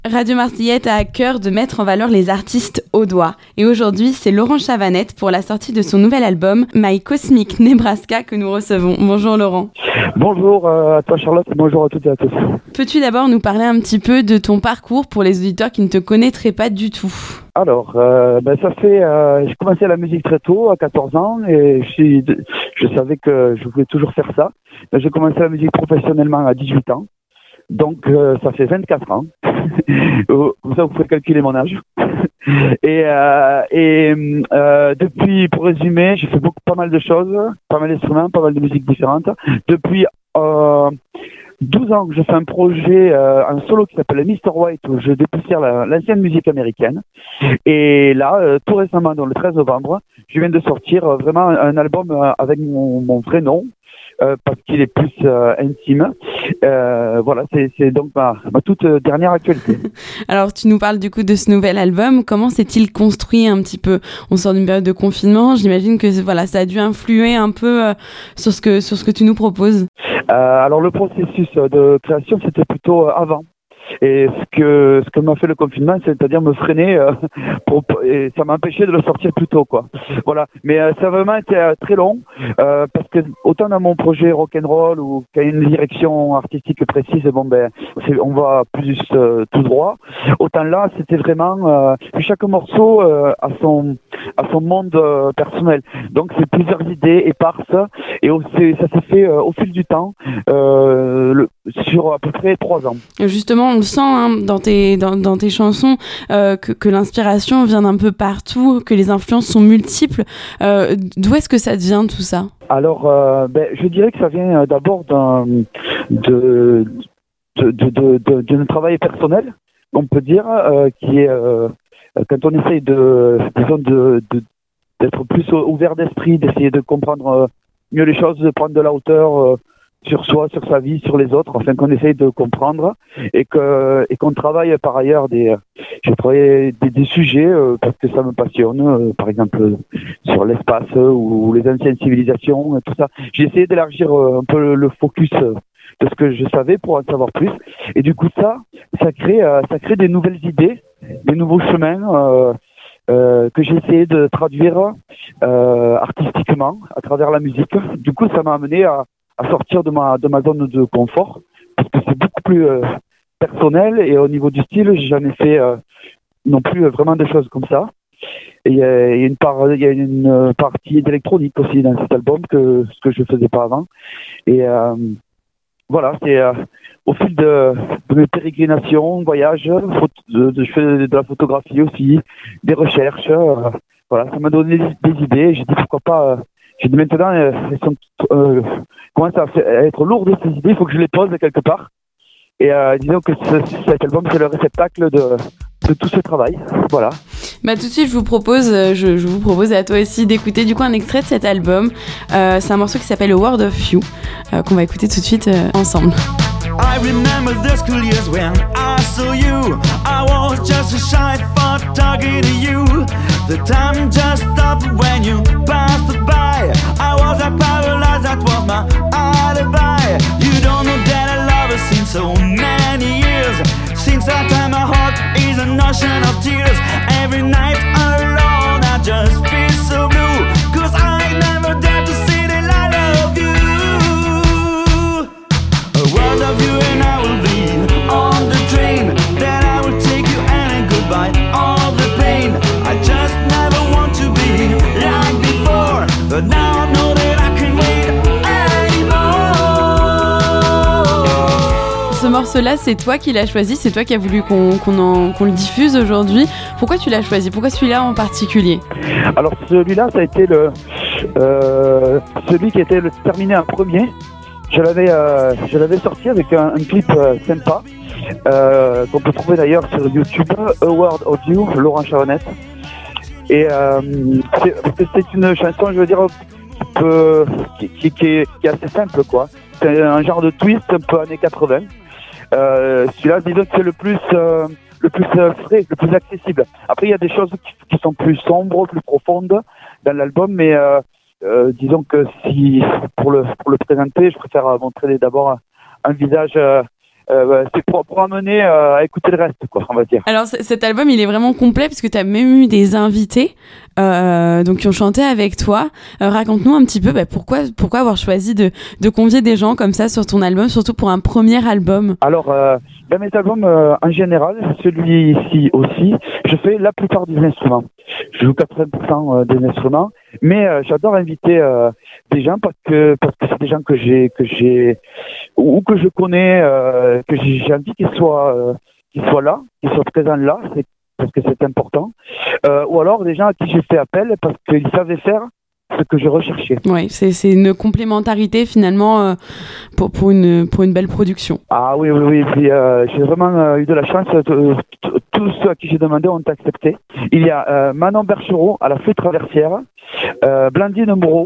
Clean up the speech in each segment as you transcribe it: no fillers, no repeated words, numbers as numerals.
Radio Marseillette a à cœur de mettre en valeur les artistes audois. Et aujourd'hui, c'est Laurent Chavanette pour la sortie de son nouvel album My Cosmic Nebraska que nous recevons. Bonjour Laurent. Bonjour à toi Charlotte, bonjour à toutes et à tous. Peux-tu d'abord nous parler un petit peu de ton parcours pour les auditeurs qui ne te connaîtraient pas du tout ? Alors, j'ai commencé la musique très tôt, à 14 ans, et je savais que je voulais toujours faire ça. J'ai commencé la musique professionnellement à 18 ans. Donc, ça fait 24 ans. Comme ça, vous pouvez calculer mon âge. Et depuis, pour résumer, j'ai fait pas mal de choses, pas mal d'instruments, pas mal de musiques différentes. Depuis 12 ans que je fais un projet, un solo qui s'appelle Mr. White, où je dépoussière l'ancienne musique américaine. Et là, tout récemment, dans le 13 novembre, je viens de sortir vraiment un album avec mon vrai nom. Parce qu'il est plus intime. Voilà, c'est donc ma toute dernière actualité. Alors, tu nous parles du coup de ce nouvel album. Comment s'est-il construit un petit peu ? On sort d'une période de confinement. J'imagine que voilà, ça a dû influer un peu sur ce que tu nous proposes. Alors, le processus de création, c'était plutôt avant. Et ce que m'a fait le confinement, c'est-à-dire me freiner, et ça m'a empêché de le sortir plus tôt, quoi. Voilà. Mais ça a vraiment été très long, parce que autant dans mon projet rock'n'roll où il y a une direction artistique précise, on va plus tout droit. Autant là, c'était vraiment chaque morceau a son monde personnel. Donc c'est plusieurs idées éparses, et ça s'est fait au fil du temps, sur à peu près 3 ans. Justement, on le sent dans tes chansons que l'inspiration vient d'un peu partout, que les influences sont multiples. D'où est-ce que ça vient tout ça ? Alors, je dirais que ça vient d'abord d'un travail personnel, on peut dire, qui est quand on essaye d'être plus ouvert d'esprit, d'essayer de comprendre mieux les choses, de prendre de la hauteur sur soi, sur sa vie, sur les autres, afin qu'on essaye de comprendre et qu'on travaille par ailleurs j'ai travaillé des sujets parce que ça me passionne, par exemple sur l'espace ou les anciennes civilisations, tout ça. J'ai essayé d'élargir un peu le focus de ce que je savais pour en savoir plus, et du coup ça crée des nouvelles idées, des nouveaux chemins que j'ai essayé de traduire artistiquement à travers la musique. Du coup, ça m'a amené à sortir de ma zone de confort, parce que c'est beaucoup plus personnel, et au niveau du style, j'ai jamais fait non plus vraiment des choses comme ça. Et il y a une partie d'électronique aussi dans cet album ce que je faisais pas avant. Et voilà, c'est au fil de mes pérégrinations, voyages, je fais de la photographie aussi, des recherches. Voilà, ça m'a donné des idées. J'ai dit pourquoi pas. J'ai dit maintenant, elles commencent à être lourdes ces idées. Il faut que je les pose quelque part. Et disons que cet album, c'est le réceptacle de tout ce travail. Voilà. Tout de suite, je vous propose à toi aussi d'écouter du coup un extrait de cet album. C'est un morceau qui s'appelle A World of You, qu'on va écouter tout de suite ensemble. I remember the school years when I saw you. I was just a shy for talking to you. The time just stopped when you passed by. I was a paralyzed, that was my alibi. You don't know that I love her since so many years. Since that time my heart is an ocean of tears. Every night alone I just feel so blue, 'cause I never dared to say that I love you. A world of you and I will be on the train. Then I will take you and goodbye all the pain. I just never want to be like before, but now I know that I can wait anymore. Ce morceau-là, c'est toi qui l'as choisi, c'est toi qui as voulu qu'on le diffuse aujourd'hui. Pourquoi tu l'as choisi ? Pourquoi celui-là en particulier ? Alors celui-là, ça a été celui qui était terminé en premier. Je l'avais sorti avec un clip sympa qu'on peut trouver d'ailleurs sur YouTube, A World of You, Laurent Chavanette. Et c'est une chanson, je veux dire, qui est assez simple, quoi. C'est un genre de twist un peu années 80. Celui-là, disons que c'est le plus frais, le plus accessible. Après, il y a des choses qui sont plus sombres, plus profondes dans l'album, mais disons que si pour le présenter, je préfère montrer d'abord un visage c'est pour amener à écouter le reste, quoi, on va dire. Alors cet album, il est vraiment complet parce que tu as même eu des invités donc qui ont chanté avec toi. Raconte-nous un petit peu pourquoi avoir choisi de convier des gens comme ça sur ton album, surtout pour un premier album. Alors, dans mes albums, en général, celui-ci aussi, je fais la plupart des instruments. Je joue 80% des instruments, mais j'adore inviter des gens parce que c'est des gens que j'ai ou que je connais, que j'ai envie qu'ils soient là, qu'ils soient présents là, c'est parce que c'est important. Ou alors des gens à qui j'ai fait appel parce qu'ils savaient faire ce que je recherchais. Oui, c'est une complémentarité finalement pour une belle production. Ah oui. Puis, j'ai vraiment eu de la chance. Tous ceux à qui j'ai demandé ont accepté. Il y a Manon Berchereau à la flûte traversière, Blandine Moreau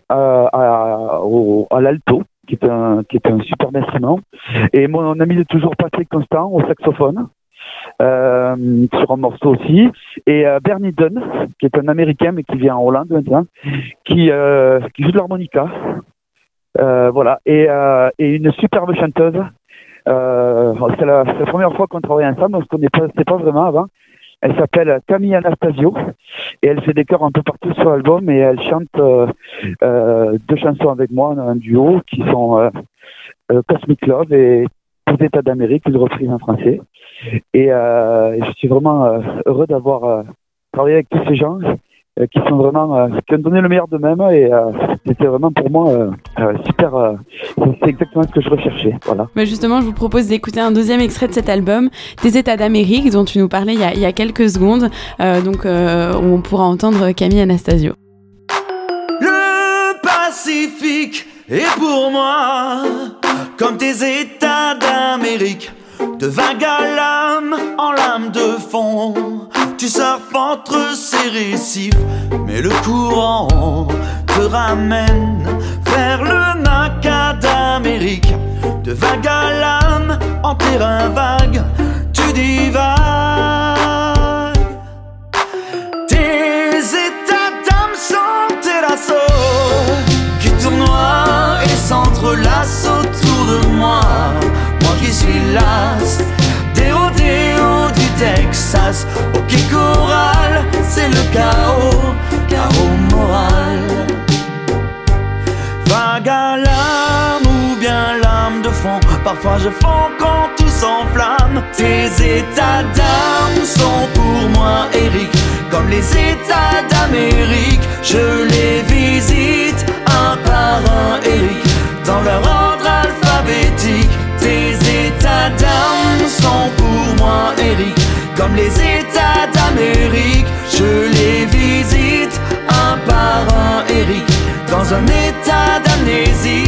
à l'alto, qui est un super instrument, et mon ami de toujours Patrick Constant au saxophone. Sur un morceau aussi, et Bernie Dunn, qui est un Américain mais qui vit en Hollande maintenant, qui joue de l'harmonica, voilà, et une superbe chanteuse. C'est la première fois qu'on travaille ensemble, on se connaissait pas vraiment avant. Elle s'appelle Camille Anastasio et elle fait des chœurs un peu partout sur l'album et elle chante 2 chansons avec moi, un duo qui sont Cosmic Love et Tous États d'Amérique, une reprise en français. Et je suis vraiment heureux d'avoir travaillé avec tous ces gens qui sont vraiment qui ont donné le meilleur d'eux-mêmes et c'était vraiment pour moi super. C'est exactement ce que je recherchais. Voilà. Mais justement, je vous propose d'écouter un deuxième extrait de cet album, Des États d'Amérique, dont tu nous parlais il y a quelques secondes, où on pourra entendre Camille Anastasio. Le Pacifique est pour moi comme des États d'Amérique, de vague à lame en lame de fond. Tu surfes entre ces récifs, mais le courant te ramène vers le Maca d'Amérique. De vague à lame en terrain vague, tu divagues. Tes états d'âme sont tes lassos qui tournoient et s'entrelacent autour de moi. Moi qui suis las des rodéos du Texas. Ok choral, c'est le chaos moral. Vague à l'âme ou bien lame de fond, parfois je fonds quand tout s'enflamme. Tes états d'âme sont pour moi Eric, comme les États d'Amérique. Je les visite un par un Eric, dans leur ordre alphabétique. Tes états d'âme sont pour moi Eric, comme les États d'Amérique. Je les visite un par un Eric, dans un état d'amnésie.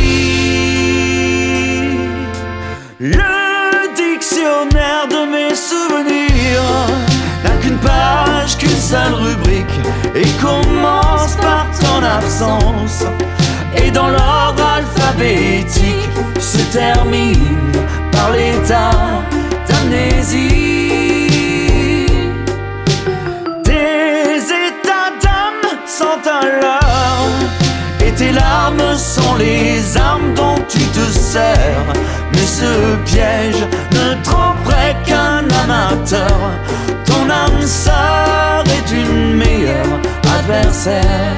Le dictionnaire de mes souvenirs n'a qu'une page, qu'une seule rubrique, et commence par ton absence. Et dans l'ordre alphabétique se termine par l'état d'amnésie. Tes états d'âme sont un leurre, et tes larmes sont les armes dont tu te sers. Mais ce piège ne tromperait qu'un amateur. Ton âme sœur est une meilleure adversaire.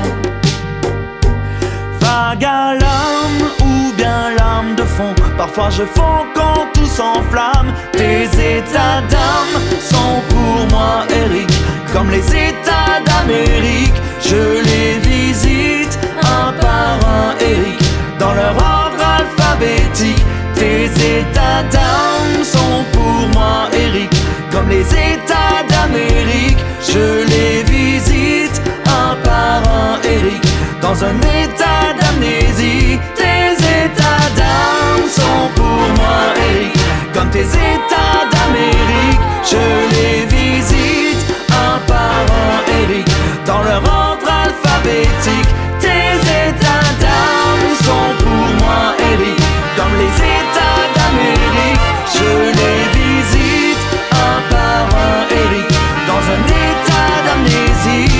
Vague à l'âme ou bien lame de fond, parfois je fonds quand tout s'enflamme. Tes états d'âme sont pour moi Eric, comme les États d'Amérique. Je les visite un par un Eric, dans leur ordre alphabétique. Tes états d'âme sont pour moi Eric, comme les États d'Amérique. Je les visite un par un Eric, dans un état d'amnésie. Tes états d'âme sont pour moi Eric, comme tes États d'Amérique. Je les visite un par un Eric, dans leur ordre alphabétique. Tes états d'âme sont pour moi Eric, comme les États d'Amérique. Je les visite un par un Eric, dans un état d'amnésie.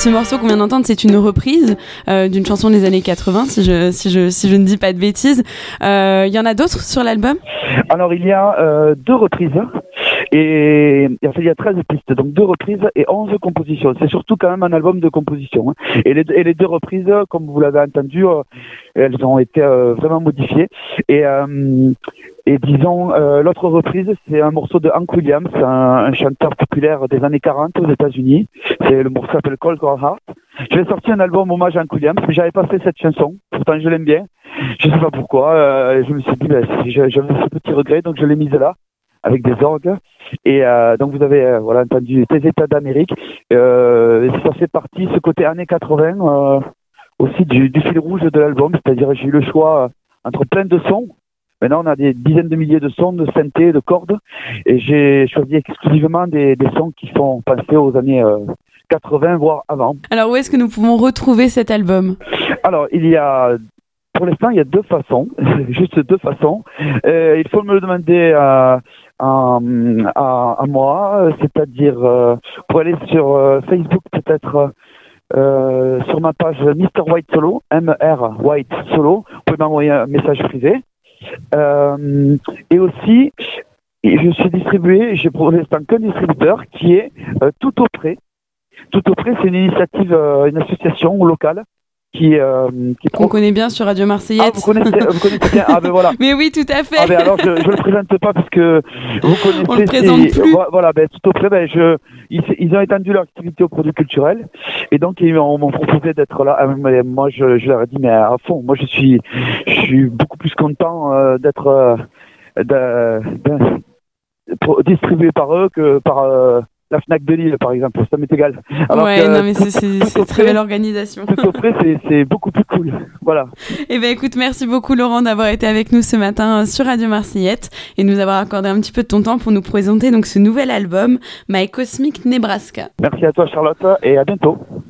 ce morceau qu'on vient d'entendre, c'est une reprise d'une chanson des années 80, si je ne dis pas de bêtises. Il y en a d'autres sur l'album ? Alors, il y a 2 reprises. Et en fait, il y a 13 pistes, donc 2 reprises et 11 compositions. C'est surtout quand même un album de composition. Hein. Et les 2 reprises, comme vous l'avez entendu, elles ont été vraiment modifiées. Et disons, l'autre reprise, c'est un morceau de Hank Williams, un chanteur populaire des années 40 aux États-Unis. Le morceau s'appelle Cold Cold Heart. J'avais sorti un album hommage à Hank Williams, mais j'avais pas fait cette chanson. Pourtant, je l'aime bien. Je sais pas pourquoi. Je me suis dit, j'avais ce petit regret, donc je l'ai mise là, avec des orgues. Et donc vous avez entendu Tes États d'Amérique. Ça fait partie, ce côté années 80, aussi du fil rouge de l'album. C'est-à-dire j'ai eu le choix entre plein de sons. Maintenant, on a des dizaines de milliers de sons, de synthés, de cordes. Et j'ai choisi exclusivement des sons qui font penser aux années 80, voire avant. Alors, où est-ce que nous pouvons retrouver cet album ? Alors, pour l'instant, il y a 2 façons. Juste 2 façons. Il faut me le demander à moi. C'est-à-dire, pour aller sur Facebook, peut-être... sur ma page Mr. White Solo, MR White Solo, vous pouvez m'envoyer un message privé. Et aussi, je suis distribué, j'ai pour l'instant qu'un distributeur qui est Tout au Pré. Tout au Pré, c'est une initiative, une association locale qui qu'on connaît bien sur Radio Marseillaise. Ah, vous connaissez bien. Ah ben voilà. Mais oui, tout à fait. Ah ben alors je le présente pas parce que vous connaissez. On le présente plus. Voilà, Tout au Pré, ils ont étendu leur activité aux produits culturels et donc ils m'ont proposé d'être là. Moi, je leur ai dit mais à fond. Moi, je suis beaucoup plus content d'être distribué par eux que par la Fnac de Lille, par exemple. Ça m'est égal. Alors non, mais c'est très belle organisation. Tout au Pré, c'est beaucoup plus cool. Voilà. Eh ben, écoute, merci beaucoup, Laurent, d'avoir été avec nous ce matin sur Radio Marseillaise et nous avoir accordé un petit peu de ton temps pour nous présenter donc ce nouvel album, My Cosmic Nebraska. Merci à toi, Charlotte, et à bientôt.